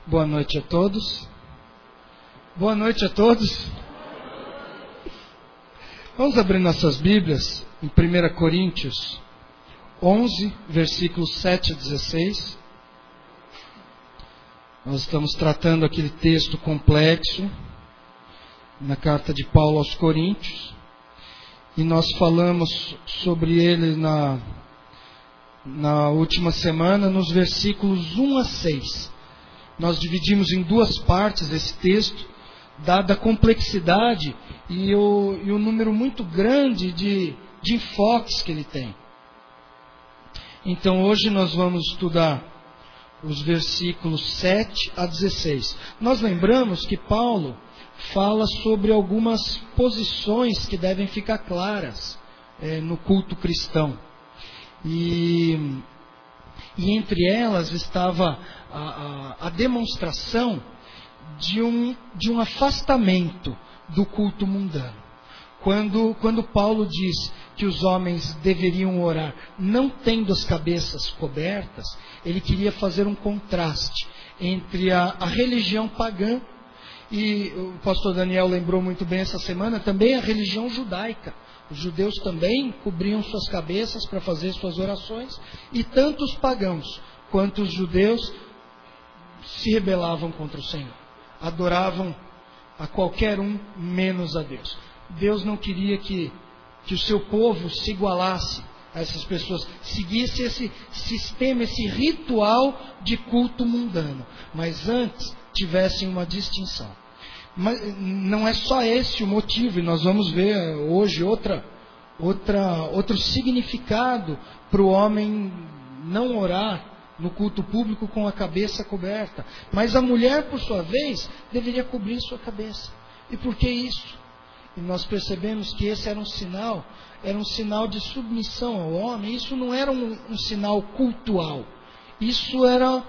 Boa noite a todos. Boa noite a todos. Vamos abrir nossas Bíblias em 1 Coríntios 11, versículos 7 a 16. Nós estamos tratando aquele texto complexo na carta de Paulo aos Coríntios. E nós falamos sobre ele na última semana, nos versículos 1 a 6. Nós dividimos em duas partes esse texto, dada a complexidade e o número muito grande de enfoques que ele tem. Então hoje nós vamos estudar os versículos 7 a 16. Nós lembramos que Paulo fala sobre algumas posições que devem ficar claras no culto cristão. E entre elas estava a demonstração de um afastamento do culto mundano. Quando Paulo diz que os homens deveriam orar não tendo as cabeças cobertas, ele queria fazer um contraste entre a religião pagã, e o pastor Daniel lembrou muito bem essa semana, também a religião judaica. Os judeus também cobriam suas cabeças para fazer suas orações, e tanto os pagãos quanto os judeus se rebelavam contra o Senhor. Adoravam a qualquer um menos a Deus. Deus não queria que o seu povo se igualasse a essas pessoas, seguisse esse sistema, esse ritual de culto mundano, mas antes tivessem uma distinção. Mas não é só esse o motivo, e nós vamos ver hoje outro significado para o homem não orar no culto público com a cabeça coberta. Mas a mulher, por sua vez, deveria cobrir sua cabeça. E por que isso? E nós percebemos que esse era um sinal de submissão ao homem. Isso não era um sinal cultual. Isso era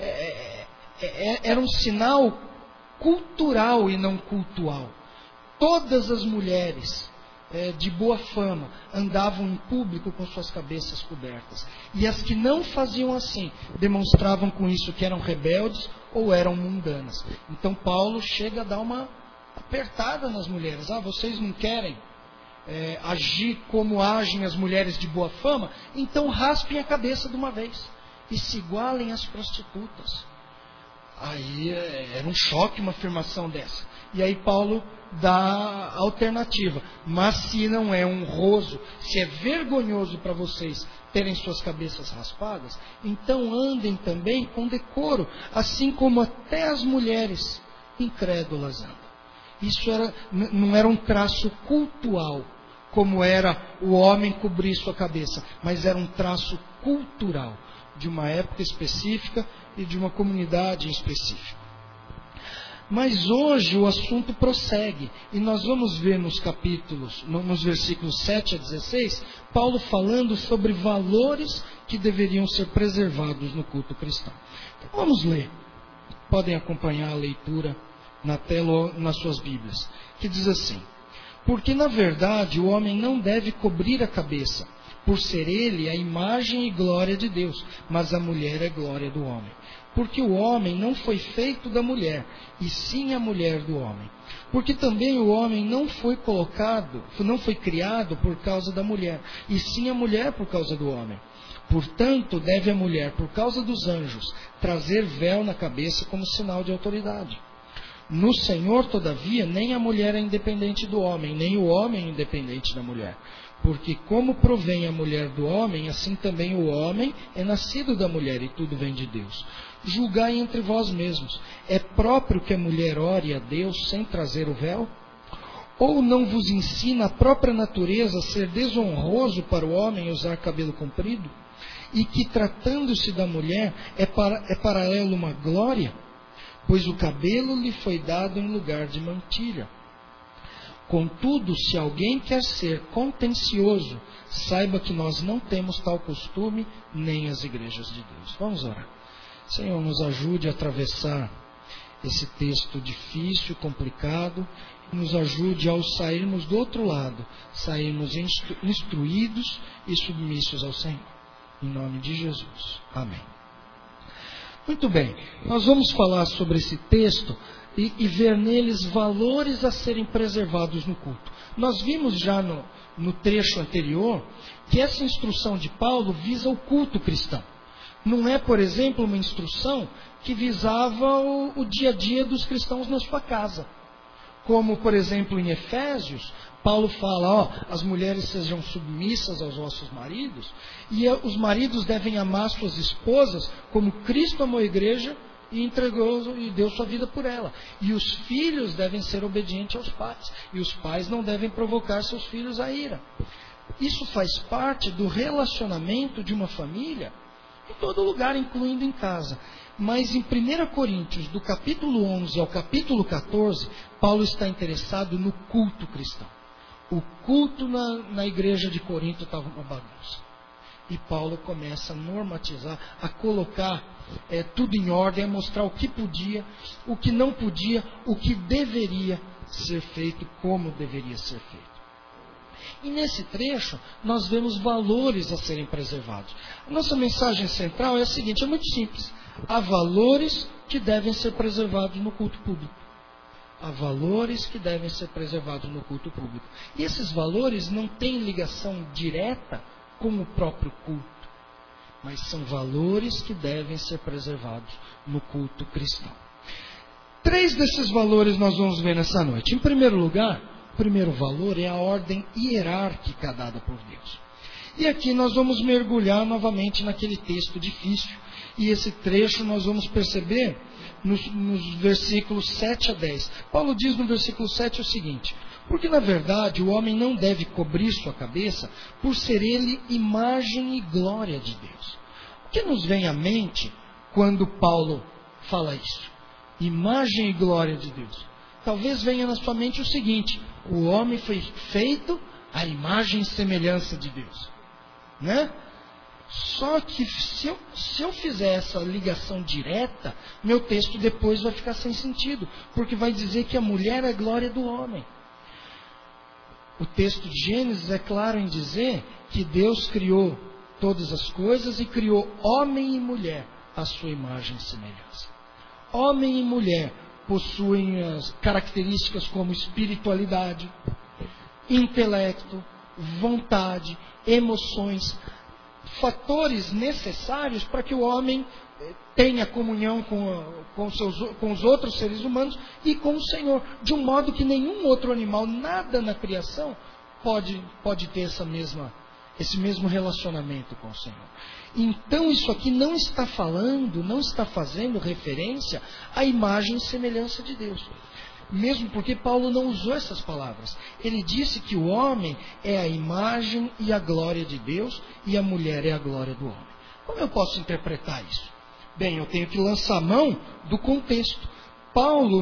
um sinal cultural e não cultual. Todas as mulheres de boa fama andavam em público com suas cabeças cobertas. E as que não faziam assim, demonstravam com isso que eram rebeldes ou eram mundanas. Então Paulo chega a dar uma apertada nas mulheres. Vocês não querem agir como agem as mulheres de boa fama? Então raspem a cabeça de uma vez e se igualem às prostitutas. Aí era um choque uma afirmação dessa. E aí Paulo dá a alternativa. Mas se não é honroso, se é vergonhoso para vocês terem suas cabeças raspadas, então andem também com decoro, assim como até as mulheres incrédulas andam. Isso não era um traço cultual, como era o homem cobrir sua cabeça, mas era um traço cultural, de uma época específica e de uma comunidade específica. Mas hoje o assunto prossegue, e nós vamos ver nos versículos 7 a 16, Paulo falando sobre valores que deveriam ser preservados no culto cristão. Então, vamos ler. Podem acompanhar a leitura na tela ou nas suas Bíblias, que diz assim: porque na verdade o homem não deve cobrir a cabeça, por ser ele a imagem e glória de Deus, mas a mulher é glória do homem. Porque o homem não foi feito da mulher, e sim a mulher do homem. Porque também o homem não foi criado por causa da mulher, e sim a mulher por causa do homem. Portanto, deve a mulher, por causa dos anjos, trazer véu na cabeça como sinal de autoridade. No Senhor, todavia, nem a mulher é independente do homem, nem o homem é independente da mulher. Porque como provém a mulher do homem, assim também o homem é nascido da mulher, e tudo vem de Deus. Julgai entre vós mesmos: é próprio que a mulher ore a Deus sem trazer o véu? Ou não vos ensina a própria natureza a ser desonroso para o homem usar cabelo comprido? E que, tratando-se da mulher, é para ela uma glória? Pois o cabelo lhe foi dado em lugar de mantilha. Contudo, se alguém quer ser contencioso, saiba que nós não temos tal costume, nem as igrejas de Deus. Vamos orar. Senhor, nos ajude a atravessar esse texto difícil, complicado, e nos ajude ao sairmos do outro lado, sairmos instruídos e submissos ao Senhor. Em nome de Jesus. Amém. Muito bem, nós vamos falar sobre esse texto e ver neles valores a serem preservados no culto. Nós vimos já no trecho anterior que essa instrução de Paulo visa o culto cristão. Não é, por exemplo, uma instrução que visava o dia a dia dos cristãos na sua casa. Como, por exemplo, em Efésios, Paulo fala, as mulheres sejam submissas aos vossos maridos, e os maridos devem amar suas esposas como Cristo amou a igreja e entregou e deu sua vida por ela. E os filhos devem ser obedientes aos pais, e os pais não devem provocar seus filhos à ira. Isso faz parte do relacionamento de uma família em todo lugar, incluindo em casa. Mas em 1 Coríntios, do capítulo 11 ao capítulo 14, Paulo está interessado no culto cristão. O culto na igreja de Corinto estava uma bagunça. E Paulo começa a normatizar, a colocar tudo em ordem, a mostrar o que podia, o que não podia, o que deveria ser feito, como deveria ser feito. E nesse trecho, nós vemos valores a serem preservados. A nossa mensagem central é a seguinte, é muito simples. Há valores que devem ser preservados no culto público. Há valores que devem ser preservados no culto público. E esses valores não têm ligação direta com o próprio culto, mas são valores que devem ser preservados no culto cristão. 3 desses valores nós vamos ver nessa noite. Em primeiro lugar, o primeiro valor é a ordem hierárquica dada por Deus. E aqui nós vamos mergulhar novamente naquele texto difícil. E esse trecho nós vamos perceber nos versículos 7 a 10. Paulo diz no versículo 7 o seguinte: porque na verdade o homem não deve cobrir sua cabeça por ser ele imagem e glória de Deus. O que nos vem à mente quando Paulo fala isso? Imagem e glória de Deus. Talvez venha na sua mente o seguinte: o homem foi feito à imagem e semelhança de Deus, né? Só que se eu fizer essa ligação direta, meu texto depois vai ficar sem sentido, porque vai dizer que a mulher é a glória do homem. O texto de Gênesis é claro em dizer que Deus criou todas as coisas e criou homem e mulher à sua imagem e semelhança. Homem e mulher possuem as características como espiritualidade, intelecto, vontade, emoções, fatores necessários para que o homem tenha comunhão com os outros seres humanos e com o Senhor, de um modo que nenhum outro animal, nada na criação, pode ter esse mesmo relacionamento com o Senhor. Então isso aqui não está fazendo referência à imagem e semelhança de Deus. Mesmo porque Paulo não usou essas palavras. Ele disse que o homem é a imagem e a glória de Deus e a mulher é a glória do homem. Como eu posso interpretar isso? Bem, eu tenho que lançar mão do contexto. Paulo,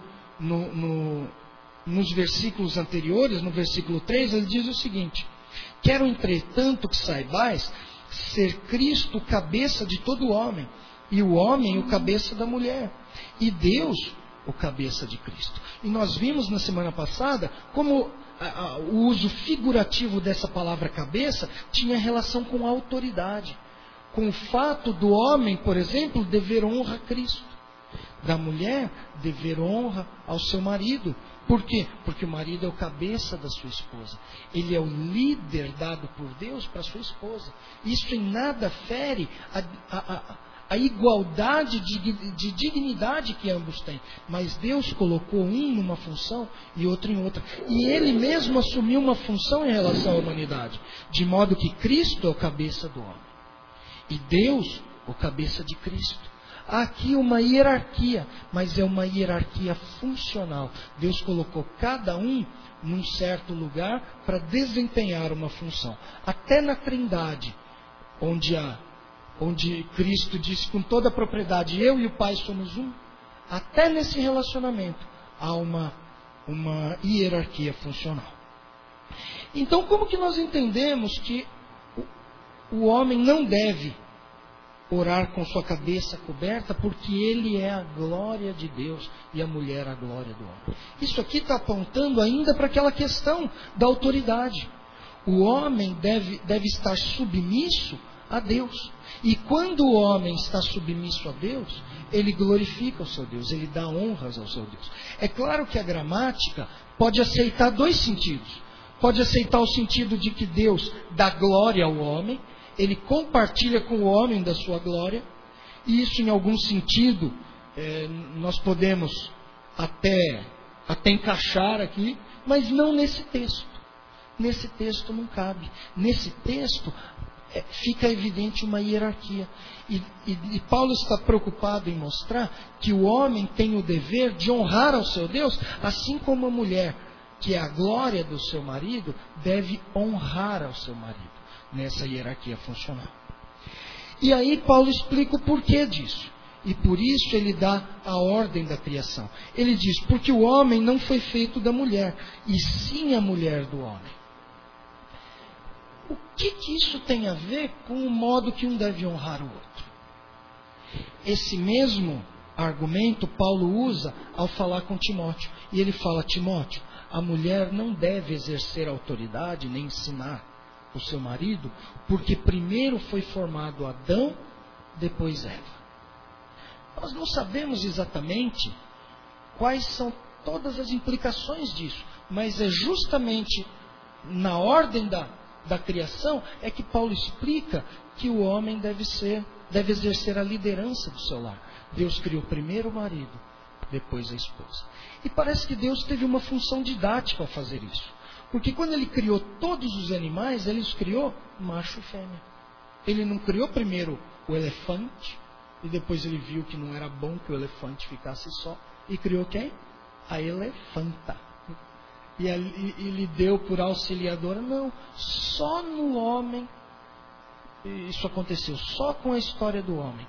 nos versículos anteriores, no versículo 3, ele diz o seguinte: quero, entretanto, que saibais ser Cristo o cabeça de todo homem, e o homem o cabeça da mulher, e Deus o cabeça de Cristo. E nós vimos na semana passada como o uso figurativo dessa palavra cabeça tinha relação com a autoridade, com o fato do homem, por exemplo, dever honra a Cristo, da mulher dever honra ao seu marido. Por quê? Porque o marido é o cabeça da sua esposa. Ele é o líder dado por Deus para a sua esposa. Isso em nada fere a igualdade de dignidade que ambos têm. Mas Deus colocou um numa função e outro em outra. E Ele mesmo assumiu uma função em relação à humanidade. De modo que Cristo é o cabeça do homem. E Deus, o cabeça de Cristo. Há aqui uma hierarquia, mas é uma hierarquia funcional. Deus colocou cada um num certo lugar para desempenhar uma função. Até na Trindade, onde Cristo disse com toda a propriedade, eu e o Pai somos um, até nesse relacionamento há uma hierarquia funcional. Então, como que nós entendemos que o homem não deve orar com sua cabeça coberta, porque ele é a glória de Deus e a mulher a glória do homem? Isso aqui está apontando ainda para aquela questão da autoridade. O homem deve estar submisso a Deus. E quando o homem está submisso a Deus, ele glorifica o seu Deus, ele dá honras ao seu Deus. É claro que a gramática pode aceitar dois sentidos. Pode aceitar o sentido de que Deus dá glória ao homem, ele compartilha com o homem da sua glória, e isso em algum sentido nós podemos até encaixar aqui, mas não nesse texto. Nesse texto não cabe. Nesse texto fica evidente uma hierarquia. E Paulo está preocupado em mostrar que o homem tem o dever de honrar ao seu Deus, assim como a mulher, que é a glória do seu marido, deve honrar ao seu marido, nessa hierarquia funcional. E aí Paulo explica o porquê disso. E por isso ele dá a ordem da criação. Ele diz, porque o homem não foi feito da mulher, e sim a mulher do homem. O que isso tem a ver com o modo que um deve honrar o outro? Esse mesmo argumento Paulo usa ao falar com Timóteo. E ele fala, Timóteo, a mulher não deve exercer autoridade nem ensinar o seu marido, porque primeiro foi formado Adão, depois Eva. Nós não sabemos exatamente quais são todas as implicações disso, mas é justamente na ordem da criação é que Paulo explica que o homem deve exercer a liderança do seu lar. Deus criou primeiro o marido, depois a esposa. E parece que Deus teve uma função didática ao fazer isso. Porque quando ele criou todos os animais, ele os criou macho e fêmea. Ele não criou primeiro o elefante, e depois ele viu que não era bom que o elefante ficasse só, e criou quem? A elefanta. E lhe deu por auxiliadora. Não, só no homem isso aconteceu, só com a história do homem.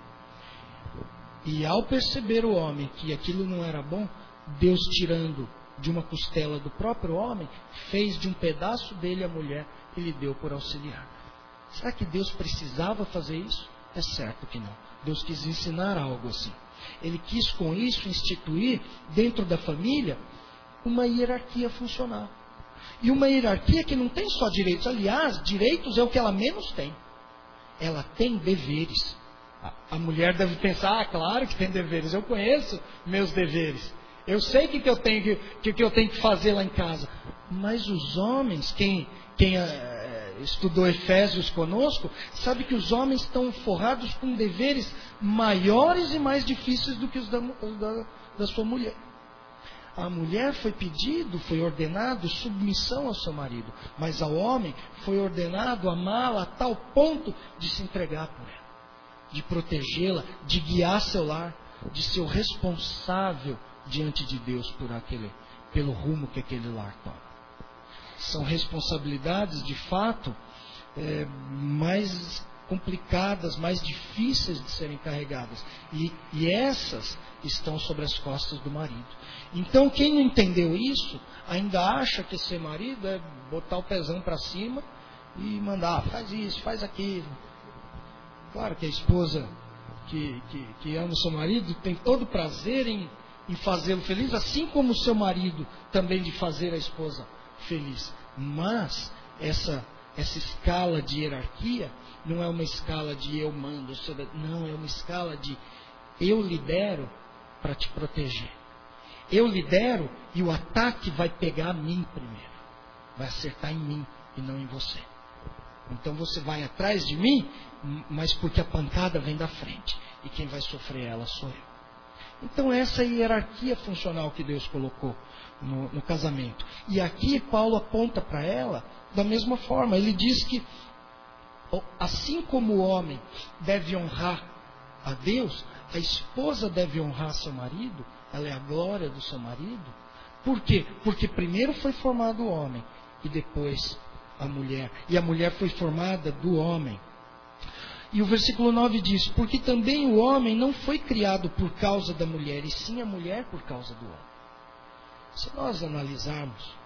E ao perceber o homem que aquilo não era bom, Deus, tirando de uma costela do próprio homem, fez de um pedaço dele a mulher e lhe deu por auxiliar. Será que Deus precisava fazer isso? É certo que não. Deus quis ensinar algo assim. Ele quis com isso instituir dentro da família uma hierarquia funcional. E uma hierarquia que não tem só direitos. Aliás, direitos é o que ela menos tem. Ela tem deveres. A mulher deve pensar, claro que tem deveres. Eu conheço meus deveres. Eu sei o que eu tenho que fazer lá em casa. Mas os homens, quem estudou Efésios conosco, sabe que os homens estão forrados com deveres maiores e mais difíceis do que os da sua mulher. A mulher foi ordenado submissão ao seu marido, mas ao homem foi ordenado amá-la a tal ponto de se entregar por ela, de protegê-la, de guiar seu lar, de ser o responsável diante de Deus pelo rumo que aquele lar toma. São responsabilidades, de fato, mais complicadas, mais difíceis de serem carregadas. E essas estão sobre as costas do marido. Então, quem não entendeu isso, ainda acha que ser marido é botar o pezão para cima e mandar, faz isso, faz aquilo. Claro que a esposa que ama o seu marido tem todo o prazer em fazê-lo feliz, assim como o seu marido também de fazer a esposa feliz. Mas essa escala de hierarquia não é uma escala de eu mando, não, é uma escala de eu lidero para te proteger. Eu lidero e o ataque vai pegar a mim primeiro, vai acertar em mim e não em você. Então você vai atrás de mim, mas porque a pancada vem da frente e quem vai sofrer ela sou eu. Então essa é a hierarquia funcional que Deus colocou no casamento. E aqui Paulo aponta para ela da mesma forma. Ele diz que assim como o homem deve honrar a Deus, a esposa deve honrar seu marido, ela é a glória do seu marido. Por quê? Porque primeiro foi formado o homem e depois a mulher. E a mulher foi formada do homem. E o versículo 9 diz, porque também o homem não foi criado por causa da mulher, e sim a mulher por causa do homem. Se nós analisarmos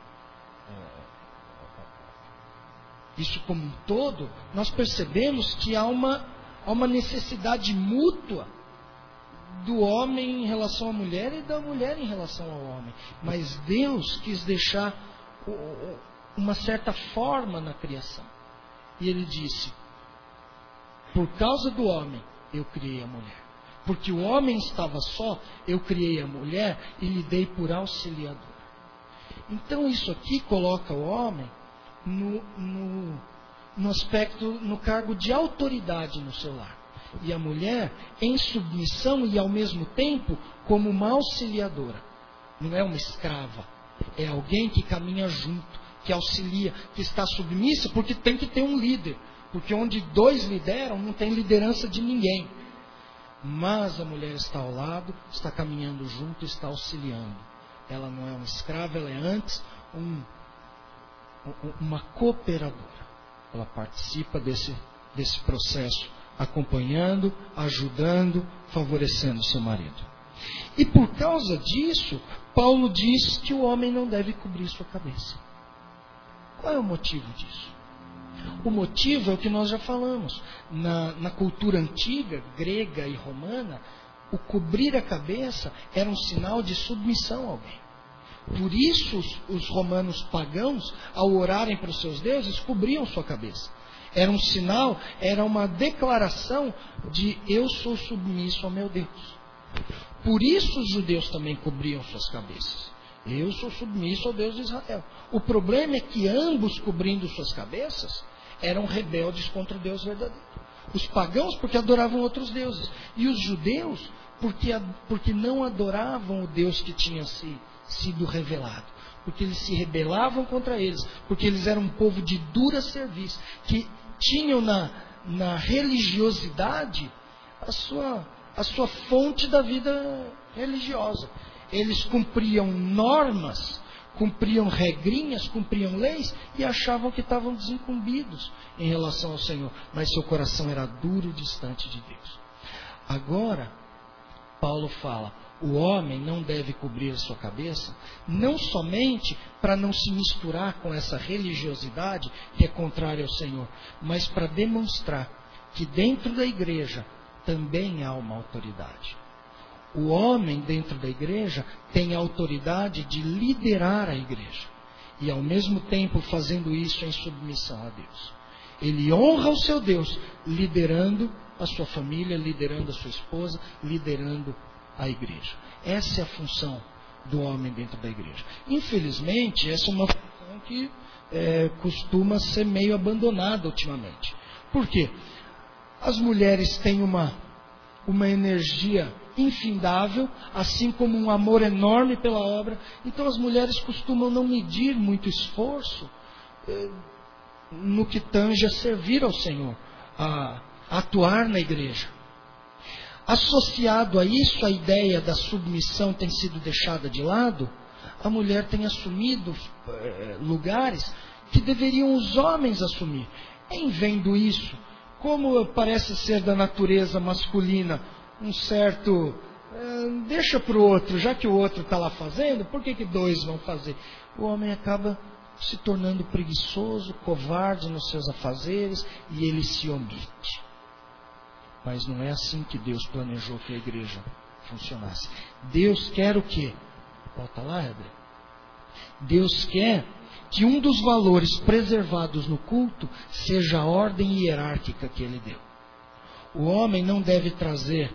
isso como um todo, nós percebemos que há uma necessidade mútua do homem em relação à mulher e da mulher em relação ao homem. Mas Deus quis deixar uma certa forma na criação. E Ele disse, Por causa do homem, eu criei a mulher. Porque o homem estava só, eu criei a mulher e lhe dei por auxiliadora. Então isso aqui coloca o homem no aspecto, no cargo de autoridade no seu lar. E a mulher em submissão e ao mesmo tempo como uma auxiliadora. Não é uma escrava, é alguém que caminha junto, que auxilia, que está submissa, porque tem que ter um líder. Porque onde dois lideram, não tem liderança de ninguém. Mas a mulher está ao lado, está caminhando junto, está auxiliando. Ela não é uma escrava, ela é antes uma cooperadora. Ela participa desse processo, acompanhando, ajudando, favorecendo seu marido. E por causa disso, Paulo diz que o homem não deve cobrir sua cabeça. Qual é o motivo disso? O motivo é o que nós já falamos. Na cultura antiga, grega e romana, o cobrir a cabeça era um sinal de submissão a alguém. Por isso os romanos pagãos, ao orarem para os seus deuses, cobriam sua cabeça. Era um sinal, era uma declaração de eu sou submisso ao meu Deus. Por isso os judeus também cobriam suas cabeças. Eu sou submisso ao Deus de Israel. O problema é que ambos, cobrindo suas cabeças, eram rebeldes contra o Deus verdadeiro. Os pagãos porque adoravam outros deuses. E os judeus porque não adoravam o Deus que tinha sido revelado. Porque eles se rebelavam contra eles. Porque eles eram um povo de dura serviço. Que tinham na religiosidade a sua fonte da vida religiosa. Eles cumpriam normas, cumpriam regrinhas, cumpriam leis e achavam que estavam desincumbidos em relação ao Senhor. Mas seu coração era duro e distante de Deus. Agora, Paulo fala, o homem não deve cobrir a sua cabeça, não somente para não se misturar com essa religiosidade que é contrária ao Senhor, mas para demonstrar que dentro da igreja também há uma autoridade. O homem dentro da igreja tem a autoridade de liderar a igreja. E ao mesmo tempo fazendo isso em submissão a Deus. Ele honra o seu Deus, liderando a sua família, liderando a sua esposa, liderando a igreja. Essa é a função do homem dentro da igreja. Infelizmente, essa é uma função que costuma ser meio abandonada ultimamente. Por quê? As mulheres têm uma energia infindável, assim como um amor enorme pela obra. Então as mulheres costumam não medir muito esforço no que tange a servir ao Senhor, a atuar na igreja. Associado a isso, a ideia da submissão tem sido deixada de lado. A mulher tem assumido lugares que deveriam os homens assumir. Em vendo isso, como parece ser da natureza masculina, um certo, deixa para o outro, já que o outro está lá fazendo, por que dois vão fazer? O homem acaba se tornando preguiçoso, covarde nos seus afazeres e ele se omite. Mas não é assim que Deus planejou que a igreja funcionasse. Deus quer o quê? Volta lá, Hebreu. Deus quer que um dos valores preservados no culto seja a ordem hierárquica que Ele deu. O homem não deve trazer,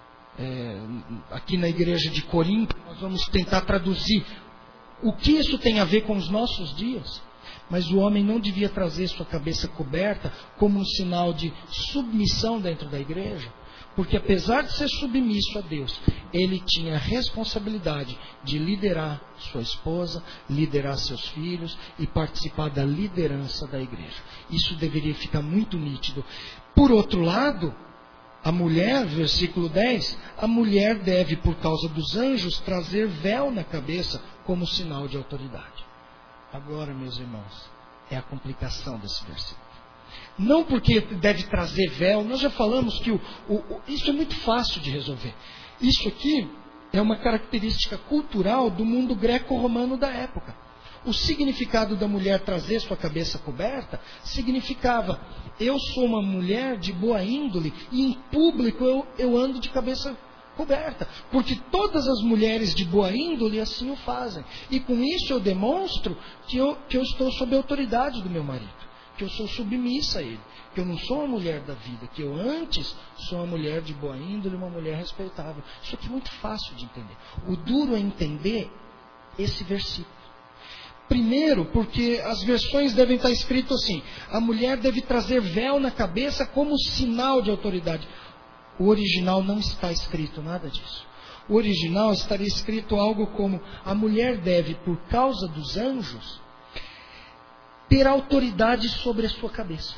aqui na igreja de Corinto, nós vamos tentar traduzir o que isso tem a ver com os nossos dias. Mas o homem não devia trazer sua cabeça coberta como um sinal de submissão dentro da igreja, porque apesar de ser submisso a Deus, ele tinha a responsabilidade de liderar sua esposa, liderar seus filhos e participar da liderança da igreja. Isso deveria ficar muito nítido. Por outro lado, a mulher, versículo 10, a mulher deve, por causa dos anjos, trazer véu na cabeça como sinal de autoridade. Agora, meus irmãos, é a complicação desse versículo. Não porque deve trazer véu, nós já falamos que isso é muito fácil de resolver. Isso aqui é uma característica cultural do mundo greco-romano da época. O significado da mulher trazer sua cabeça coberta significava: eu sou uma mulher de boa índole e em público eu ando de cabeça coberta, porque todas as mulheres de boa índole assim o fazem. E com isso eu demonstro que eu estou sob a autoridade do meu marido, que eu sou submissa a ele, que eu não sou uma mulher da vida, que eu antes sou uma mulher de boa índole, uma mulher respeitável. Isso aqui é muito fácil de entender. O duro é entender esse versículo. Primeiro, porque as versões devem estar escritas assim: a mulher deve trazer véu na cabeça como sinal de autoridade. O original não está escrito nada disso. O original estaria escrito algo como: a mulher deve, por causa dos anjos, ter autoridade sobre a sua cabeça.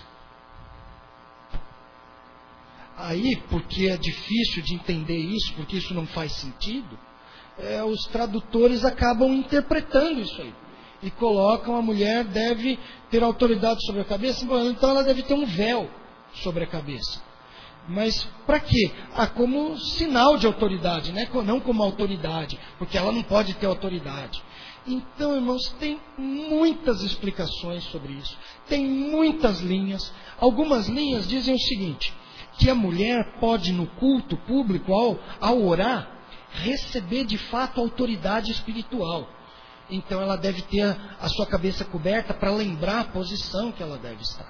Aí, porque é difícil de entender isso, porque isso não faz sentido, os tradutores acabam interpretando isso aí. E colocam: a mulher deve ter autoridade sobre a cabeça, então ela deve ter um véu sobre a cabeça. Mas para quê? Como sinal de autoridade, né? Não como autoridade, porque ela não pode ter autoridade. Então, irmãos, tem muitas explicações sobre isso. Tem muitas linhas. Algumas linhas dizem o seguinte: que a mulher pode, no culto público, ao orar, receber de fato autoridade espiritual. Então ela deve ter a sua cabeça coberta para lembrar a posição que ela deve estar.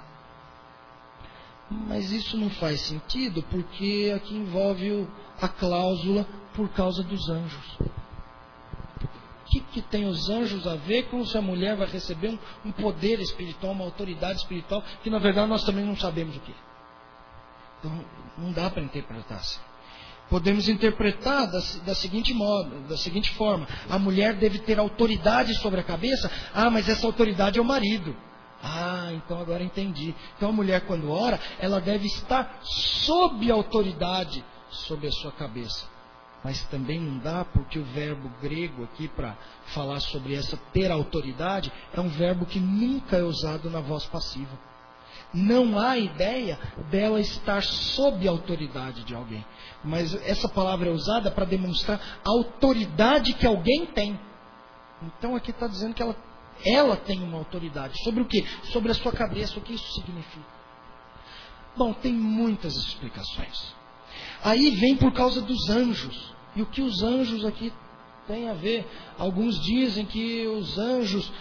Mas isso não faz sentido, porque aqui envolve a cláusula por causa dos anjos. O que tem os anjos a ver com se a mulher vai receber um poder espiritual, uma autoridade espiritual, que na verdade nós também não sabemos o que é. Então não dá para interpretar assim. Podemos interpretar da seguinte forma: a mulher deve ter autoridade sobre a cabeça. Mas essa autoridade é o marido. Então agora entendi. Então a mulher, quando ora, ela deve estar sob autoridade sobre a sua cabeça. Mas também não dá, porque o verbo grego aqui para falar sobre essa ter autoridade é um verbo que nunca é usado na voz passiva. Não há ideia dela estar sob a autoridade de alguém. Mas essa palavra é usada para demonstrar a autoridade que alguém tem. Então aqui está dizendo que ela tem uma autoridade. Sobre o quê? Sobre a sua cabeça. O que isso significa? Bom, tem muitas explicações. Aí vem por causa dos anjos. E o que os anjos aqui tem a ver? Alguns dizem que os anjos,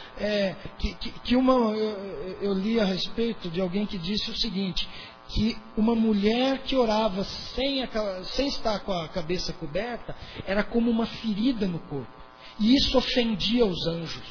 eu li a respeito de alguém que disse o seguinte: que uma mulher que orava sem estar com a cabeça coberta era como uma ferida no corpo, e isso ofendia os anjos.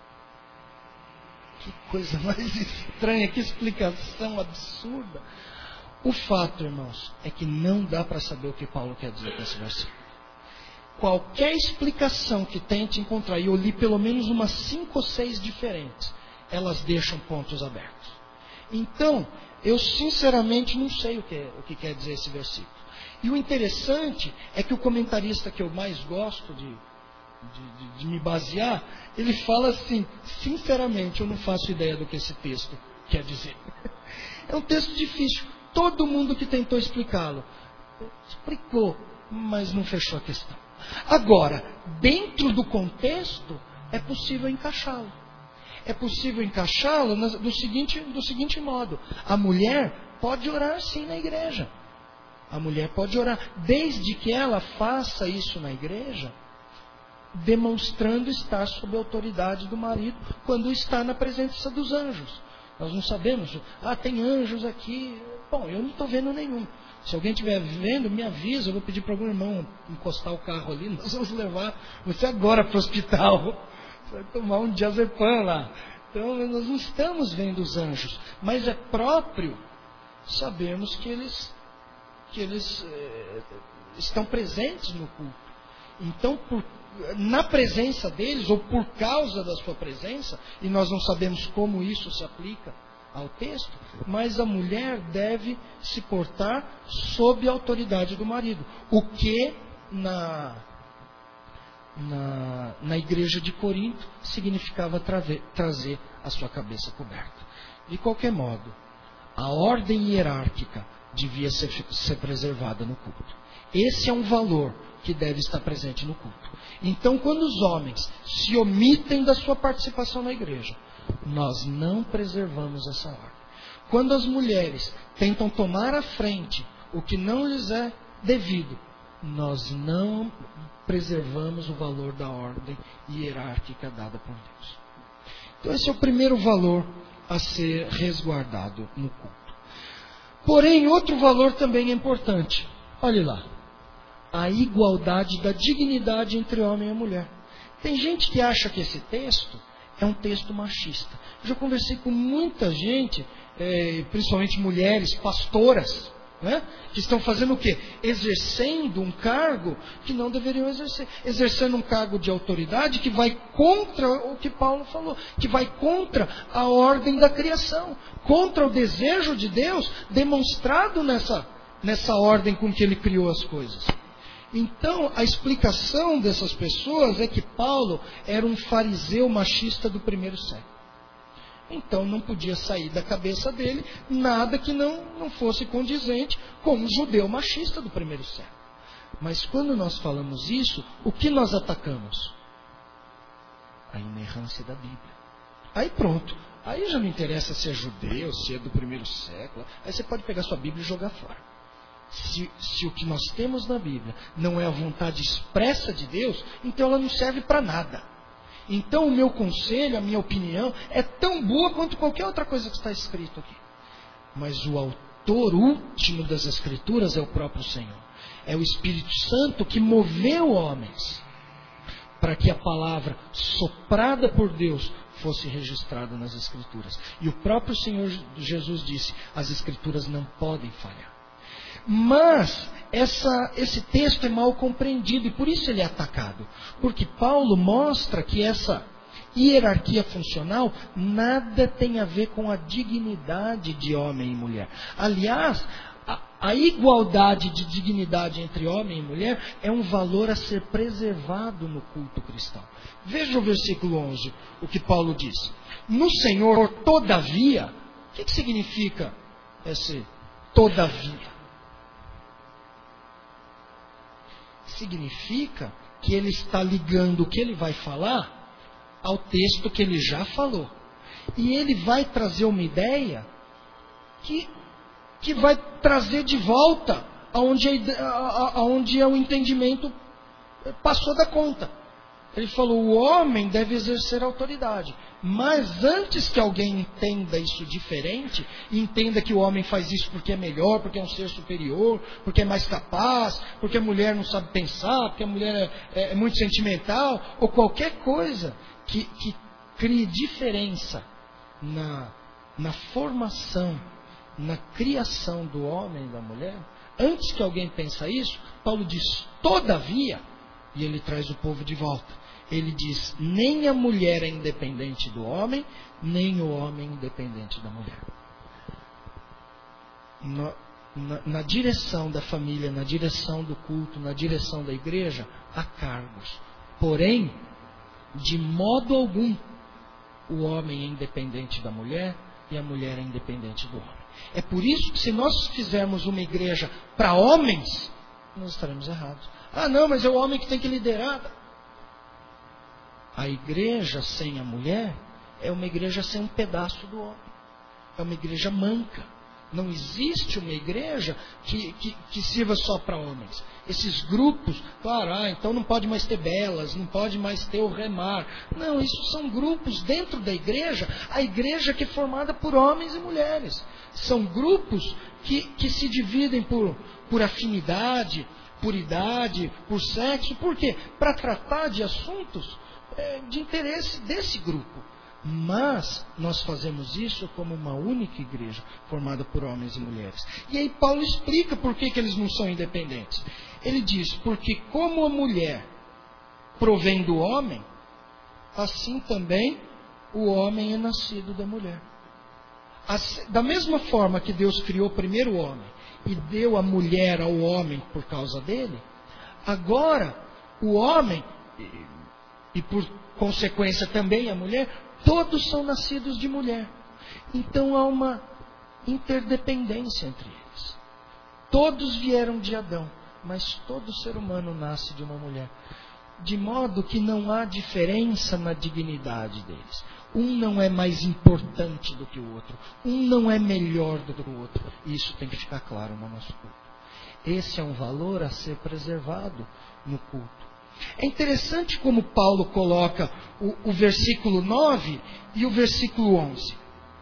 Que coisa mais estranha, que explicação absurda. O fato, irmãos, é que não dá para saber o que Paulo quer dizer com esse versículo. Qualquer explicação que tente encontrar, e eu li pelo menos umas 5 ou 6 diferentes, elas deixam pontos abertos. Então, eu sinceramente não sei o que quer dizer esse versículo. E o interessante é que o comentarista que eu mais gosto de me basear, ele fala assim: sinceramente, eu não faço ideia do que esse texto quer dizer. É um texto difícil. Todo mundo que tentou explicá-lo, explicou, mas não fechou a questão. Agora, dentro do contexto, é possível encaixá-lo. É possível encaixá-lo do seguinte modo: a mulher pode orar sim na igreja. A mulher pode orar, desde que ela faça isso na igreja, demonstrando estar sob a autoridade do marido, quando está na presença dos anjos. Nós não sabemos, tem anjos aqui. Bom, eu não estou vendo nenhum. Se alguém estiver vendo, me avisa, eu vou pedir para algum irmão encostar o carro ali, nós vamos levar você agora para o hospital. Você vai tomar um diazepam lá. Então, nós não estamos vendo os anjos, mas é próprio sabermos que eles estão presentes no culto. Então, na presença deles, ou por causa da sua presença, e nós não sabemos como isso se aplica ao texto, mas a mulher deve se portar sob a autoridade do marido, o que na igreja de Corinto significava trazer a sua cabeça coberta. De qualquer modo, a ordem hierárquica devia ser preservada no culto. Esse é um valor que deve estar presente no culto. Então, quando os homens se omitem da sua participação na igreja, nós não preservamos essa ordem. Quando as mulheres tentam tomar à frente o que não lhes é devido, nós não preservamos o valor da ordem hierárquica dada por Deus. Então esse é o primeiro valor a ser resguardado no culto. Porém, outro valor também é importante. Olhe lá. A igualdade da dignidade entre homem e mulher. Tem gente que acha que esse texto é um texto machista. Eu já conversei com muita gente, principalmente mulheres, pastoras, né, que estão fazendo o quê? Exercendo um cargo que não deveriam exercer. Exercendo um cargo de autoridade que vai contra o que Paulo falou, que vai contra a ordem da criação, contra o desejo de Deus demonstrado nessa ordem com que ele criou as coisas. Então, a explicação dessas pessoas é que Paulo era um fariseu machista do primeiro século. Então, não podia sair da cabeça dele nada que não fosse condizente com um judeu machista do primeiro século. Mas quando nós falamos isso, o que nós atacamos? A inerrância da Bíblia. Aí pronto. Aí já não interessa se é judeu, se é do primeiro século. Aí você pode pegar sua Bíblia e jogar fora. Se o que nós temos na Bíblia não é a vontade expressa de Deus, então ela não serve para nada. Então o meu conselho, a minha opinião, é tão boa quanto qualquer outra coisa que está escrito aqui. Mas o autor último das Escrituras é o próprio Senhor. É o Espírito Santo que moveu homens para que a palavra soprada por Deus fosse registrada nas Escrituras. E o próprio Senhor Jesus disse: as Escrituras não podem falhar. Mas esse texto é mal compreendido e por isso ele é atacado. Porque Paulo mostra que essa hierarquia funcional nada tem a ver com a dignidade de homem e mulher. Aliás, a igualdade de dignidade entre homem e mulher é um valor a ser preservado no culto cristão. Veja o versículo 11, o que Paulo diz. No Senhor, todavia, o que significa esse todavia? Significa que ele está ligando o que ele vai falar ao texto que ele já falou. E ele vai trazer uma ideia que vai trazer de volta aonde o entendimento passou da conta. Ele falou: o homem deve exercer autoridade. Mas antes que alguém entenda isso diferente, e entenda que o homem faz isso porque é melhor, porque é um ser superior, porque é mais capaz, porque a mulher não sabe pensar, porque a mulher é muito sentimental, ou qualquer coisa que crie diferença na formação, na criação do homem e da mulher, antes que alguém pense isso, Paulo diz: todavia, e ele traz o povo de volta. Ele diz: nem a mulher é independente do homem, nem o homem é independente da mulher. Na direção da família, na direção do culto, na direção da igreja, há cargos. Porém, de modo algum, o homem é independente da mulher e a mulher é independente do homem. É por isso que se nós fizermos uma igreja para homens, nós estaremos errados. Ah, não, mas é o homem que tem que liderar. A igreja sem a mulher é uma igreja sem um pedaço do homem. É uma igreja manca. Não existe uma igreja que sirva só para homens. Esses grupos, claro, então não pode mais ter belas, não pode mais ter o remar. Não, isso são grupos dentro da igreja, a igreja que é formada por homens e mulheres. São grupos que se dividem por afinidade, por idade, por sexo. Por quê? Para tratar de assuntos de interesse desse grupo. Mas nós fazemos isso como uma única igreja, formada por homens e mulheres. E aí Paulo explica por que eles não são independentes. Ele diz: porque como a mulher provém do homem, assim também o homem é nascido da mulher. Da mesma forma que Deus criou primeiro o homem e deu a mulher ao homem por causa dele, agora o homem, e por consequência também a mulher, todos são nascidos de mulher. Então há uma interdependência entre eles. Todos vieram de Adão, mas todo ser humano nasce de uma mulher. De modo que não há diferença na dignidade deles. Um não é mais importante do que o outro. Um não é melhor do que o outro. E isso tem que ficar claro no nosso culto. Esse é um valor a ser preservado no culto. É interessante como Paulo coloca o versículo 9 e o versículo 11.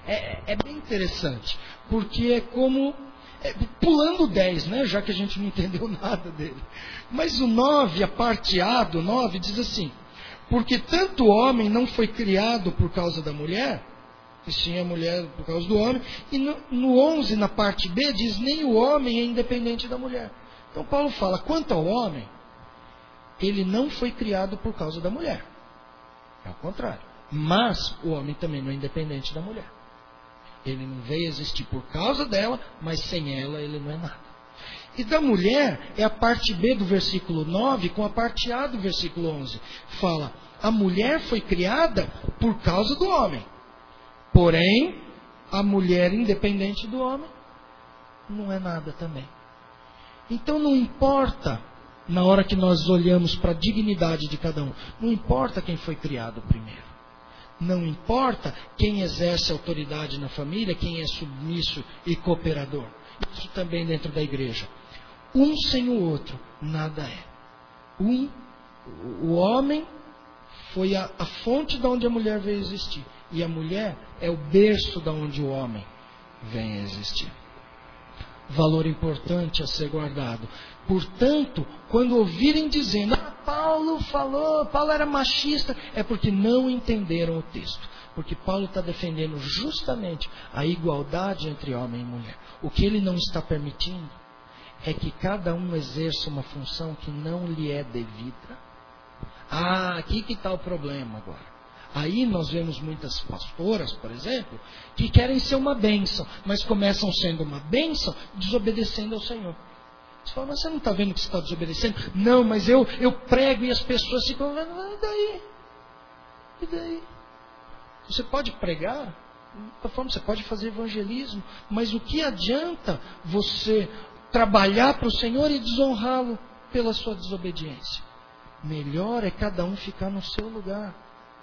É bem interessante, porque é como... pulando o 10, né? Já que a gente não entendeu nada dele. Mas o 9, a parte A do 9, diz assim: porque tanto o homem não foi criado por causa da mulher, e sim a mulher por causa do homem. E no 11, na parte B, diz: nem o homem é independente da mulher. Então Paulo fala, quanto ao homem, ele não foi criado por causa da mulher. É o contrário. Mas o homem também não é independente da mulher. Ele não veio existir por causa dela, mas sem ela ele não é nada. E da mulher é a parte B do versículo 9 com a parte A do versículo 11. Fala, a mulher foi criada por causa do homem. Porém, a mulher independente do homem não é nada também. Então não importa, na hora que nós olhamos para a dignidade de cada um, não importa quem foi criado primeiro. Não importa quem exerce autoridade na família, quem é submisso e cooperador. Isso também dentro da igreja. Um sem o outro, nada é. O homem foi a fonte de onde a mulher veio existir. E a mulher é o berço de onde o homem vem a existir. Valor importante a ser guardado. Portanto, quando ouvirem dizendo, Paulo falou, Paulo era machista, é porque não entenderam o texto. Porque Paulo está defendendo justamente a igualdade entre homem e mulher. O que ele não está permitindo é que cada um exerça uma função que não lhe é devida. Aqui que está o problema agora. Aí nós vemos muitas pastoras, por exemplo, que querem ser uma bênção, mas começam sendo uma bênção desobedecendo ao Senhor. Você fala, mas você não está vendo que você está desobedecendo? Não, mas eu prego e as pessoas ficam vendo, e daí? E daí? Você pode pregar, você pode fazer evangelismo, mas o que adianta você trabalhar para o Senhor e desonrá-lo pela sua desobediência? Melhor é cada um ficar no seu lugar.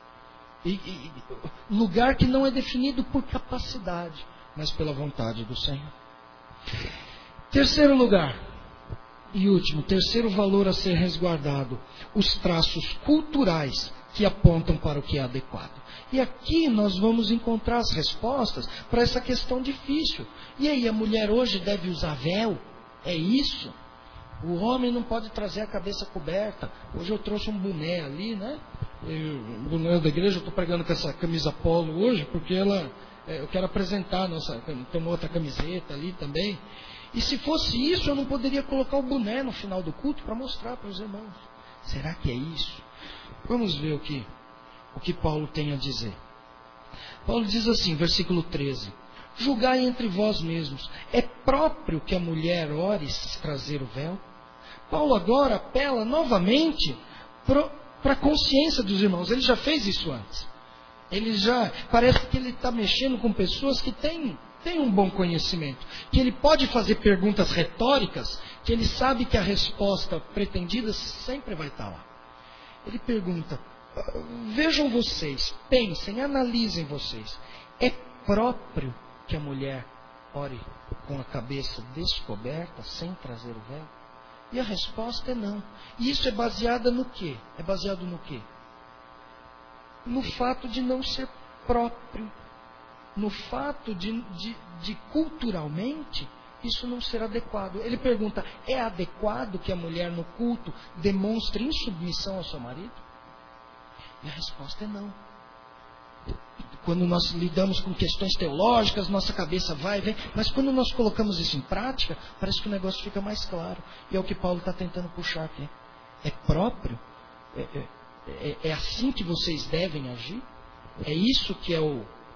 Lugar que não é definido por capacidade, mas pela vontade do Senhor. Terceiro lugar, e último, terceiro valor a ser resguardado: os traços culturais que apontam para o que é adequado. E aqui nós vamos encontrar as respostas para essa questão difícil. E aí, a mulher hoje deve usar véu? É isso? O homem não pode trazer a cabeça coberta. Hoje eu trouxe um boné ali, né? O boné da igreja, eu estou pregando com essa camisa polo hoje, porque eu quero apresentar tem uma outra camiseta ali também. E se fosse isso, eu não poderia colocar o boné no final do culto para mostrar para os irmãos. Será que é isso? Vamos ver o que Paulo tem a dizer. Paulo diz assim, versículo 13: julgai entre vós mesmos, é próprio que a mulher ore trazer o véu? Paulo agora apela novamente para a consciência dos irmãos. Ele já fez isso antes. Parece que ele está mexendo com pessoas que têm um bom conhecimento, que ele pode fazer perguntas retóricas, que ele sabe que a resposta pretendida sempre vai estar lá. Ele pergunta, vejam vocês, pensem, analisem vocês, é próprio que a mulher ore com a cabeça descoberta, sem trazer o véu? E a resposta é não. E isso é baseado no quê? É baseado no quê? No fato de não ser próprio. No fato de culturalmente isso não ser adequado. Ele pergunta, é adequado que a mulher no culto demonstre insubmissão ao seu marido? E a resposta é não. Quando nós lidamos com questões teológicas, nossa cabeça vai e vem, mas quando nós colocamos isso em prática, parece que o negócio fica mais claro. E é o que Paulo está tentando puxar aqui. É próprio? É assim que vocês devem agir? É isso que é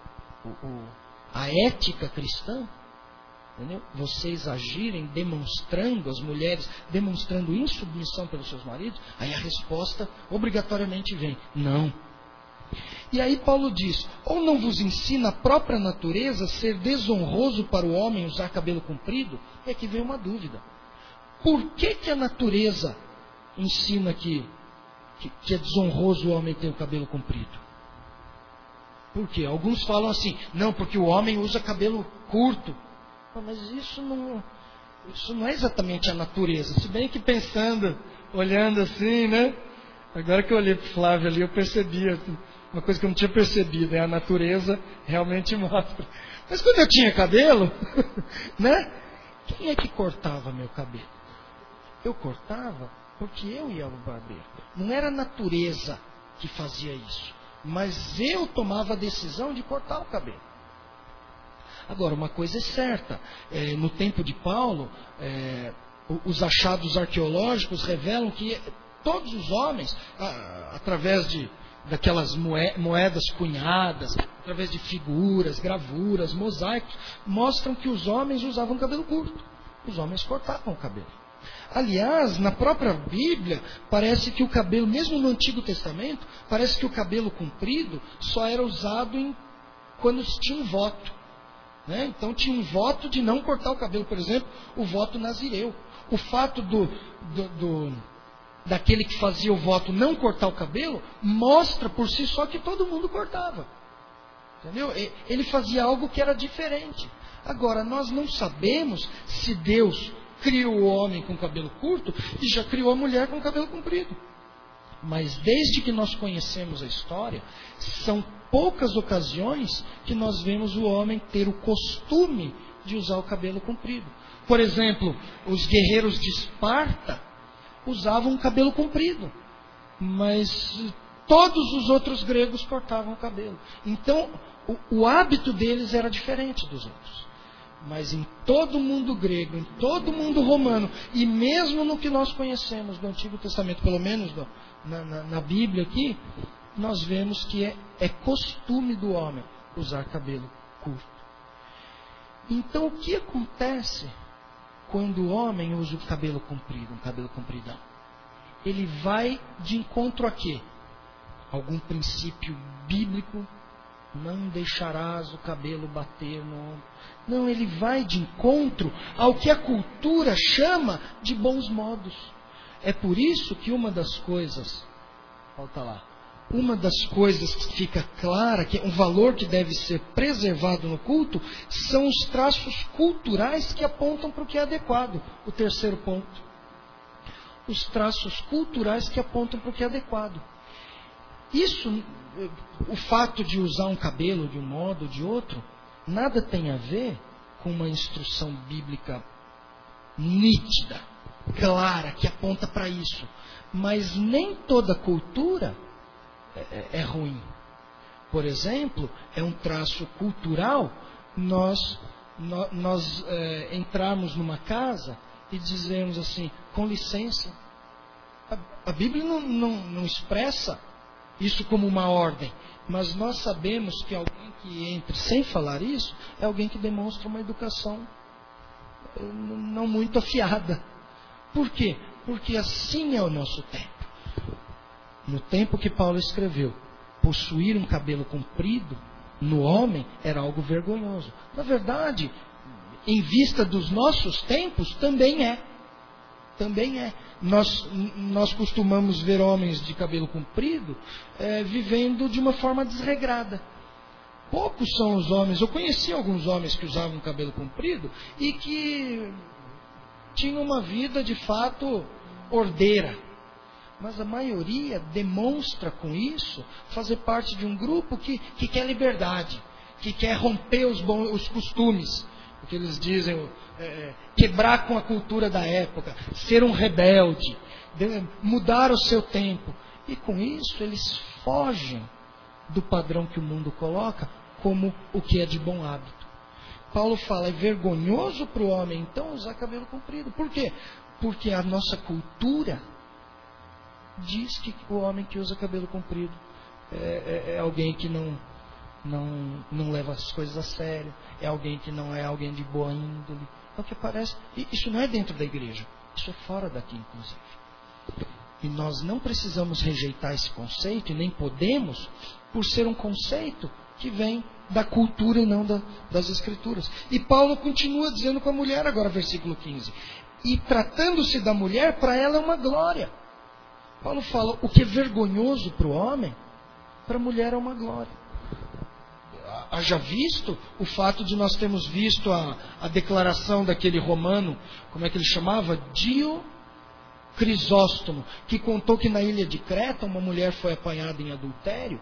a ética cristã? Entendeu? Vocês agirem demonstrando, as mulheres demonstrando insubmissão pelos seus maridos? Aí a resposta obrigatoriamente vem, não. E aí Paulo diz, ou não vos ensina a própria natureza ser desonroso para o homem usar cabelo comprido? E aqui vem uma dúvida. Por que a natureza ensina que é desonroso o homem ter o cabelo comprido? Por quê? Alguns falam assim, não, porque o homem usa cabelo curto. Mas isso não é exatamente a natureza. Se bem que pensando, olhando assim, né? Agora que eu olhei para o Flávio ali, eu percebi. uma coisa que eu não tinha percebido, a natureza realmente mostra. Mas quando eu tinha cabelo, né? Quem é que cortava meu cabelo? Eu cortava porque eu ia ao barbeiro. Não era a natureza que fazia isso, mas eu tomava a decisão de cortar o cabelo. Agora, uma coisa é certa, no tempo de Paulo, os achados arqueológicos revelam que todos os homens, através daquelas moedas cunhadas, através de figuras, gravuras, mosaicos, mostram que os homens usavam cabelo curto. Os homens cortavam o cabelo. Aliás, na própria Bíblia, parece que o cabelo, mesmo no Antigo Testamento, parece que o cabelo comprido só era usado quando se tinha um voto. Né? Então tinha um voto de não cortar o cabelo, por exemplo, o voto nazireu. O fato daquele que fazia o voto não cortar o cabelo, mostra por si só que todo mundo cortava. Entendeu? Ele fazia algo que era diferente. Agora, nós não sabemos se Deus criou o homem com cabelo curto e já criou a mulher com cabelo comprido. Mas desde que nós conhecemos a história, são poucas ocasiões que nós vemos o homem ter o costume de usar o cabelo comprido. Por exemplo, os guerreiros de Esparta usavam cabelo comprido, mas todos os outros gregos cortavam o cabelo. Então, o hábito deles era diferente dos outros. Mas em todo o mundo grego, em todo o mundo romano, e mesmo no que nós conhecemos do Antigo Testamento, pelo menos na Bíblia aqui, nós vemos que é costume do homem usar cabelo curto. Então, o que acontece quando o homem usa o cabelo comprido, um cabelo compridão? Ele vai de encontro a quê? Algum princípio bíblico? Não deixarás o cabelo bater no ombro. Não, ele vai de encontro ao que a cultura chama de bons modos. É por isso que uma das coisas que fica clara, que é um valor que deve ser preservado no culto, são os traços culturais que apontam para o que é adequado. O terceiro ponto. Os traços culturais que apontam para o que é adequado. Isso, o fato de usar um cabelo de um modo ou de outro, nada tem a ver com uma instrução bíblica nítida, clara, que aponta para isso. Mas nem toda cultura é ruim. Por exemplo, é um traço cultural nós entrarmos numa casa e dizermos assim, com licença. A Bíblia não expressa isso como uma ordem, mas nós sabemos que alguém que entre sem falar isso é alguém que demonstra uma educação não muito afiada. Por quê? Porque assim é o nosso tempo. No tempo que Paulo escreveu, possuir um cabelo comprido no homem era algo vergonhoso. Na verdade, em vista dos nossos tempos, também é. Também é. Nós costumamos ver homens de cabelo comprido vivendo de uma forma desregrada. Poucos são os homens. Eu conheci alguns homens que usavam cabelo comprido e que tinham uma vida de fato ordeira. Mas a maioria demonstra com isso fazer parte de um grupo que quer liberdade, que quer romper os costumes. O que eles dizem, quebrar com a cultura da época, ser um rebelde, mudar o seu tempo. E com isso eles fogem do padrão que o mundo coloca como o que é de bom hábito. Paulo fala, é vergonhoso para o homem então usar cabelo comprido. Por quê? Porque a nossa cultura diz que o homem que usa cabelo comprido é alguém que não leva as coisas a sério, é alguém que não é alguém de boa índole. É o que parece. E isso não é dentro da igreja, isso é fora daqui, inclusive. E nós não precisamos rejeitar esse conceito, e nem podemos, por ser um conceito que vem da cultura e não das escrituras. E Paulo continua dizendo com a mulher, agora versículo 15. E tratando-se da mulher, para ela é uma glória. Paulo fala, o que é vergonhoso para o homem, para a mulher é uma glória. Haja visto o fato de nós termos visto a declaração daquele romano, como é que ele chamava? Crisóstomo, que contou que na ilha de Creta uma mulher foi apanhada em adultério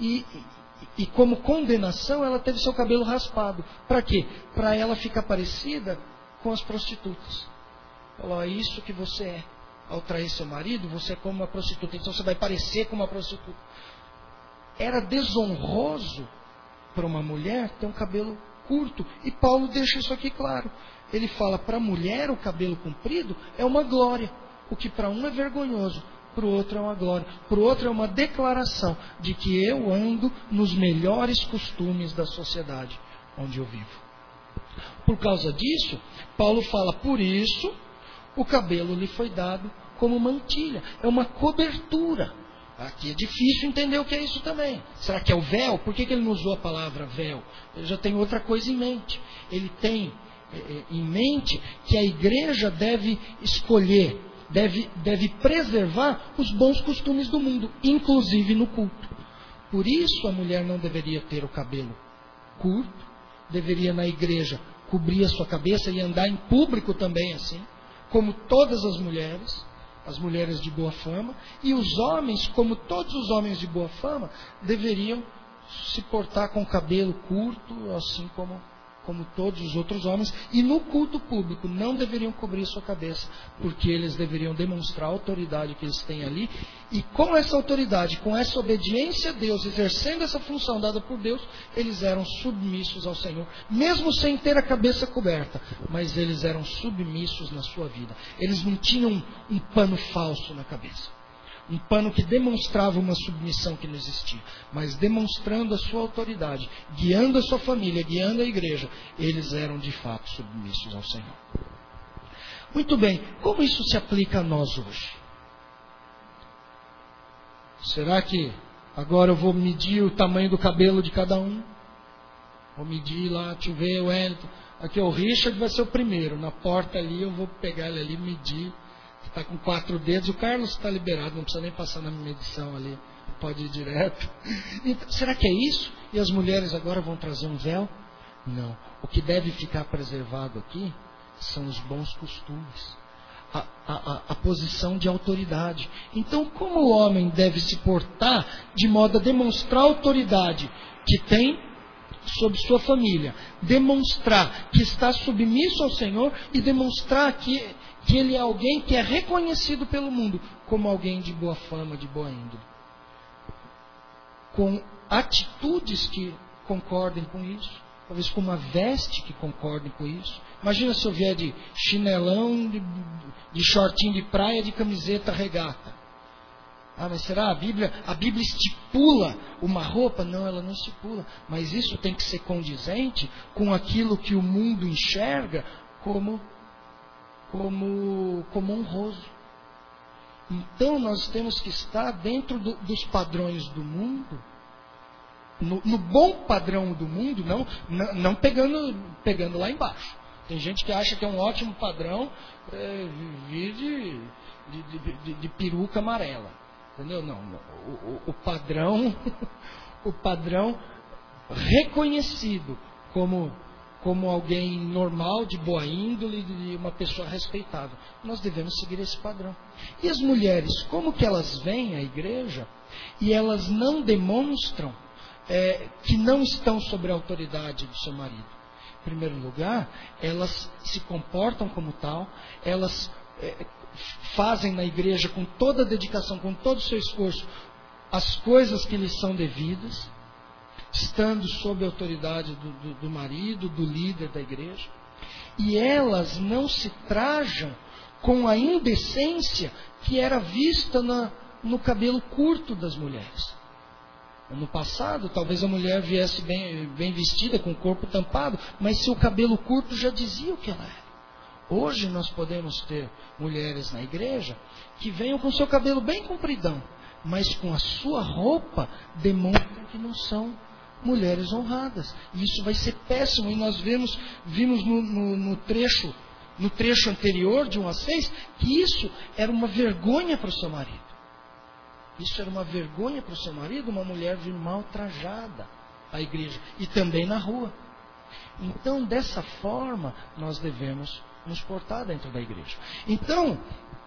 e como condenação ela teve seu cabelo raspado. Para quê? Para ela ficar parecida com as prostitutas. Falou, é isso que você é. Ao trair seu marido, você é como uma prostituta. Então você vai parecer como uma prostituta. Era desonroso para uma mulher ter um cabelo curto. E Paulo deixa isso aqui claro. Ele fala, para a mulher o cabelo comprido é uma glória. O que para um é vergonhoso, para o outro é uma glória. Para o outro é uma declaração de que eu ando nos melhores costumes da sociedade onde eu vivo. Por causa disso, Paulo fala, por isso, o cabelo lhe foi dado como mantilha. É uma cobertura. Aqui é difícil entender o que é isso também. Será que é o véu? Por que ele não usou a palavra véu? Ele já tem outra coisa em mente. Ele tem em mente que a igreja deve escolher, deve preservar os bons costumes do mundo, inclusive no culto. Por isso a mulher não deveria ter o cabelo curto, deveria na igreja cobrir a sua cabeça e andar em público também assim, como todas as mulheres de boa fama, e os homens, como todos os homens de boa fama, deveriam se portar com cabelo curto, assim como todos os outros homens, e no culto público não deveriam cobrir sua cabeça, porque eles deveriam demonstrar a autoridade que eles têm ali, e com essa autoridade, com essa obediência a Deus, exercendo essa função dada por Deus, eles eram submissos ao Senhor, mesmo sem ter a cabeça coberta, mas eles eram submissos na sua vida. Eles não tinham um pano falso na cabeça. Um pano que demonstrava uma submissão que não existia, mas demonstrando a sua autoridade, guiando a sua família, guiando a igreja, eles eram de fato submissos ao Senhor. Muito bem, como isso se aplica a nós hoje? Será que agora eu vou medir o tamanho do cabelo de cada um? Vou medir lá, deixa eu ver, o Wellington. Aqui o Richard vai ser o primeiro, na porta ali eu vou pegar ele ali e medir. Está com 4 dedos, o Carlos está liberado, não precisa nem passar na medição ali, pode ir direto. Então, será que é isso? E as mulheres agora vão trazer um véu? Não. O que deve ficar preservado aqui são os bons costumes, a posição de autoridade. Então, como o homem deve se portar de modo a demonstrar a autoridade que tem sobre sua família, demonstrar que está submisso ao Senhor e demonstrar que ele é alguém que é reconhecido pelo mundo como alguém de boa fama, de boa índole. Com atitudes que concordem com isso, talvez com uma veste que concorde com isso. Imagina se eu vier de chinelão, de shortinho de praia, de camiseta regata. Ah, mas será? A Bíblia estipula uma roupa? Não, ela não estipula. Mas isso tem que ser condizente com aquilo que o mundo enxerga como honroso. Então nós temos que estar dentro dos padrões do mundo, no bom padrão do mundo, não pegando lá embaixo. Tem gente que acha que é um ótimo padrão vir de peruca amarela. Entendeu? Não. O padrão reconhecido como alguém normal, de boa índole, de uma pessoa respeitável. Nós devemos seguir esse padrão. E as mulheres, como que elas vêm à igreja e elas não demonstram que não estão sob a autoridade do seu marido? Em primeiro lugar, elas se comportam como tal, elas fazem na igreja com toda a dedicação, com todo o seu esforço, as coisas que lhes são devidas, estando sob a autoridade do marido, do líder da igreja. E elas não se trajam com a indecência que era vista no cabelo curto das mulheres. No passado, talvez a mulher viesse bem vestida, com o corpo tampado, mas seu cabelo curto já dizia o que ela era. Hoje nós podemos ter mulheres na igreja que venham com seu cabelo bem compridão, mas com a sua roupa demonstram que não são mulheres honradas. E isso vai ser péssimo. E nós vimos no trecho anterior, de 1 a 6, que isso era uma vergonha para o seu marido. Isso era uma vergonha para o seu marido, uma mulher vir mal trajada à igreja e também na rua. Então, dessa forma, nós devemos nos portar dentro da igreja. Então,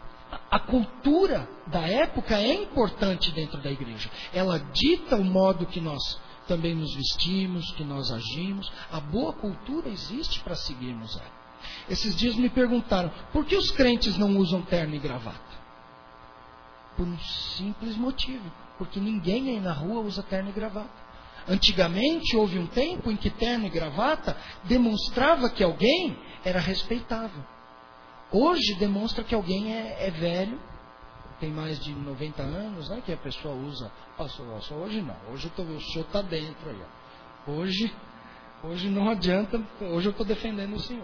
A cultura da época é importante dentro da igreja. Ela dita o modo que nós também nos vestimos, que nós agimos. A boa cultura existe para seguirmos ela. Esses dias me perguntaram, por que os crentes não usam terno e gravata? Por um simples motivo, porque ninguém aí na rua usa terno e gravata. Antigamente houve um tempo em que terno e gravata demonstrava que alguém era respeitável. Hoje demonstra que alguém é velho, tem mais de 90 anos, né, que a pessoa usa. Nossa, hoje não, hoje o senhor está dentro aí. Ó. Hoje não adianta, hoje eu estou defendendo o senhor.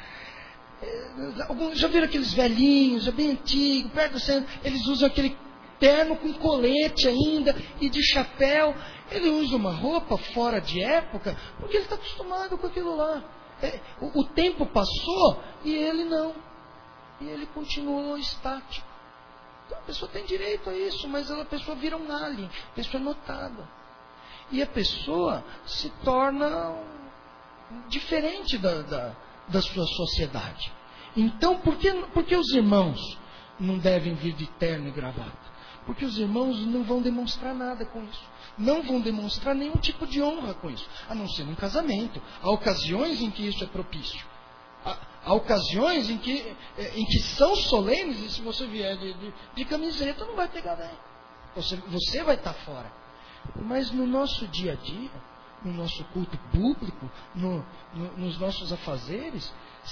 Já viram aqueles velhinhos, já bem antigos, perto do centro, eles usam aquele terno com colete ainda e de chapéu. Ele usa uma roupa fora de época porque ele está acostumado com aquilo lá. O tempo passou e ele não. E ele continuou estático. Então a pessoa tem direito a isso, mas a pessoa vira um alien, a pessoa é notada. E a pessoa se torna diferente da sua sociedade. Então, por que os irmãos não devem vir de terno e gravata? Porque os irmãos não vão demonstrar nada com isso. Não vão demonstrar nenhum tipo de honra com isso, a não ser num casamento. Há ocasiões em que isso é propício. Há ocasiões em que são solenes, e se você vier de camiseta, não vai pegar bem. Você vai estar fora. Mas no nosso dia a dia, no nosso culto público, nos nossos afazeres,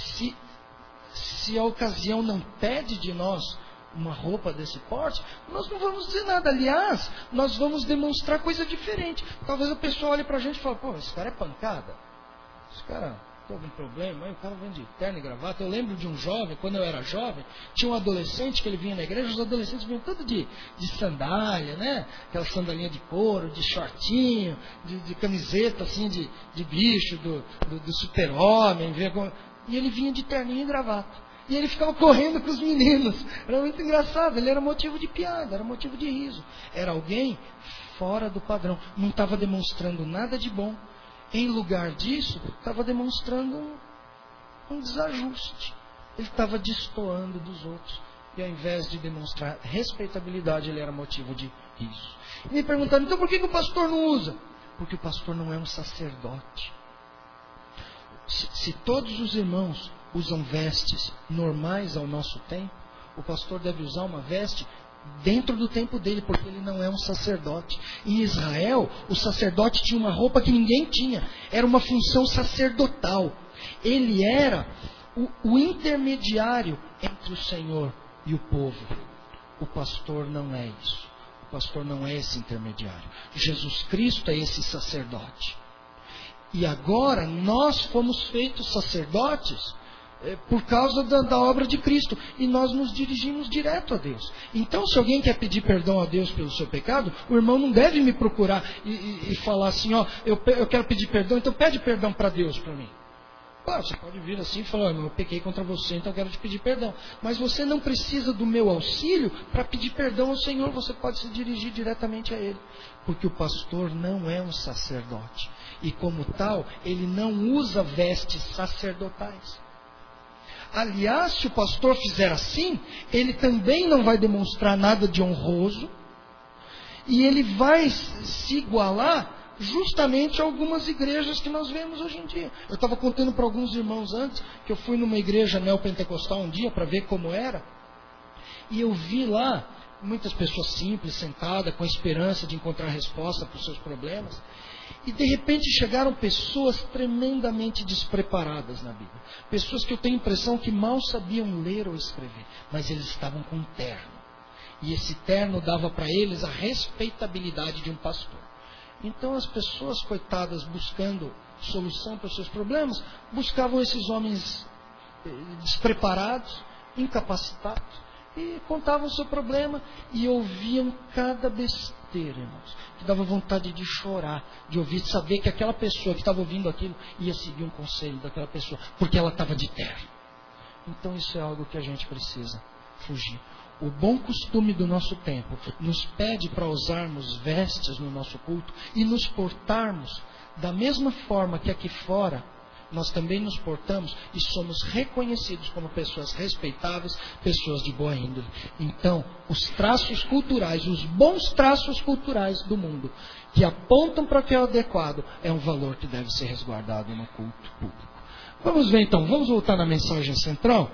se a ocasião não pede de nós uma roupa desse porte, nós não vamos dizer nada. Aliás, nós vamos demonstrar coisa diferente. Talvez a pessoa olhe para a gente e fale, pô, esse cara é pancada. Esse cara tem algum problema? Aí o cara vem de terno e gravata. Eu lembro de um jovem, quando eu era jovem, tinha um adolescente que ele vinha na igreja, os adolescentes vinham tudo de sandália, né? Aquela sandalinha de couro, de shortinho, de camiseta assim de bicho, do super-homem. E ele vinha de terninho e gravata. E ele ficava correndo com os meninos. Era muito engraçado. Ele era motivo de piada, era motivo de riso. Era alguém fora do padrão. Não estava demonstrando nada de bom. Em lugar disso, estava demonstrando um desajuste. Ele estava destoando dos outros. E ao invés de demonstrar respeitabilidade, ele era motivo de riso. E me perguntaram, então por que o pastor não usa? Porque o pastor não é um sacerdote. Se todos os irmãos usam vestes normais ao nosso tempo, o pastor deve usar uma veste dentro do tempo dele, porque ele não é um sacerdote. Em Israel, o sacerdote tinha uma roupa que ninguém tinha. Era uma função sacerdotal. Ele era o intermediário entre o Senhor e o povo. O pastor não é isso. O pastor não é esse intermediário. Jesus Cristo é esse sacerdote. E agora nós fomos feitos sacerdotes por causa da obra de Cristo. E nós nos dirigimos direto a Deus. Então, se alguém quer pedir perdão a Deus pelo seu pecado, o irmão não deve me procurar e falar assim, ó, eu quero pedir perdão, então pede perdão para Deus para mim. Claro, você pode vir assim e falar, eu pequei contra você, então eu quero te pedir perdão. Mas você não precisa do meu auxílio para pedir perdão ao Senhor, você pode se dirigir diretamente a Ele. Porque o pastor não é um sacerdote. E como tal, ele não usa vestes sacerdotais. Aliás, se o pastor fizer assim, ele também não vai demonstrar nada de honroso. E ele vai se igualar justamente a algumas igrejas que nós vemos hoje em dia. Eu estava contando para alguns irmãos antes, que eu fui numa igreja neopentecostal um dia para ver como era. E eu vi lá muitas pessoas simples, sentadas, com a esperança de encontrar resposta para os seus problemas. E de repente chegaram pessoas tremendamente despreparadas na Bíblia. Pessoas que eu tenho a impressão que mal sabiam ler ou escrever. Mas eles estavam com um terno. E esse terno dava para eles a respeitabilidade de um pastor. Então as pessoas, coitadas, buscando solução para os seus problemas, buscavam esses homens despreparados, incapacitados, e contavam o seu problema e ouviam cada besteira, irmãos, que dava vontade de chorar, de ouvir, saber que aquela pessoa que estava ouvindo aquilo ia seguir um conselho daquela pessoa, porque ela estava de terno. Então isso é algo que a gente precisa fugir. O bom costume do nosso tempo nos pede para usarmos vestes no nosso culto e nos portarmos da mesma forma que aqui fora nós também nos portamos e somos reconhecidos como pessoas respeitáveis, pessoas de boa índole. Então, os traços culturais, os bons traços culturais do mundo, que apontam para o que é adequado, é um valor que deve ser resguardado no culto público. Vamos ver então, vamos voltar na mensagem central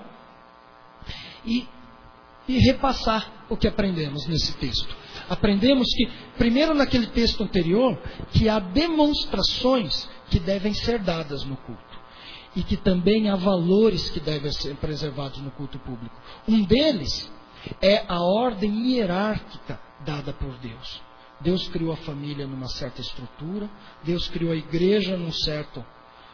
e repassar o que aprendemos nesse texto. Aprendemos que, primeiro naquele texto anterior, que há demonstrações que devem ser dadas no culto. E que também há valores que devem ser preservados no culto público. Um deles é a ordem hierárquica dada por Deus. Deus criou a família numa certa estrutura, Deus criou a igreja num certo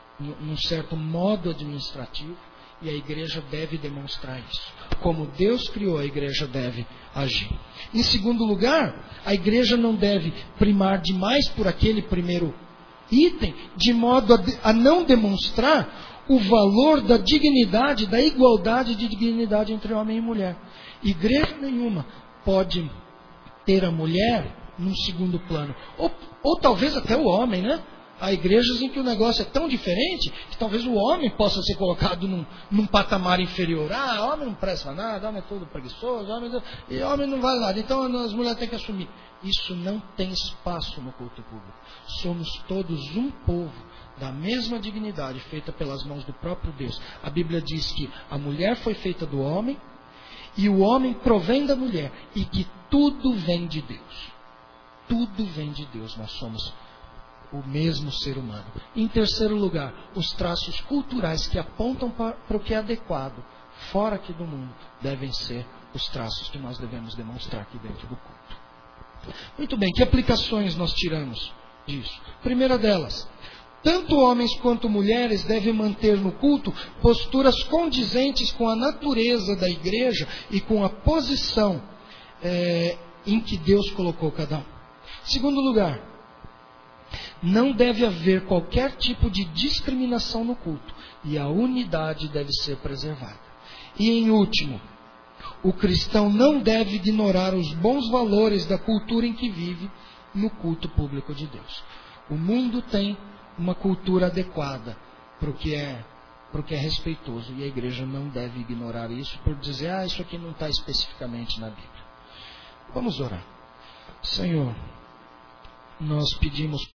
modo administrativo, e a igreja deve demonstrar isso. Como Deus criou, a igreja deve agir. Em segundo lugar, a igreja não deve primar demais por aquele primeiro item, de modo a não demonstrar o valor da dignidade, da igualdade de dignidade entre homem e mulher. Igreja nenhuma pode ter a mulher num segundo plano. Ou talvez até o homem, né? Há igrejas em que o negócio é tão diferente que talvez o homem possa ser colocado num patamar inferior. Ah, homem não presta nada, homem é todo preguiçoso, homem não vale nada. Então as mulheres têm que assumir. Isso não tem espaço no culto público. Somos todos um povo da mesma dignidade, feita pelas mãos do próprio Deus. A Bíblia diz que a mulher foi feita do homem e o homem provém da mulher e que tudo vem de Deus. Tudo vem de Deus. Nós somos o mesmo ser humano. Em terceiro lugar, os traços culturais que apontam para o que é adequado, fora aqui do mundo, devem ser os traços que nós devemos demonstrar aqui dentro do culto. Muito bem, que aplicações nós tiramos disso? Primeira delas, tanto homens quanto mulheres devem manter no culto posturas condizentes com a natureza da igreja e com a posição em que Deus colocou cada um. Segundo lugar, não deve haver qualquer tipo de discriminação no culto e a unidade deve ser preservada. E em último, o cristão não deve ignorar os bons valores da cultura em que vive no culto público de Deus. O mundo tem uma cultura adequada para o que é respeitoso e a igreja não deve ignorar isso por dizer, isso aqui não está especificamente na Bíblia. Vamos orar. Senhor, nós pedimos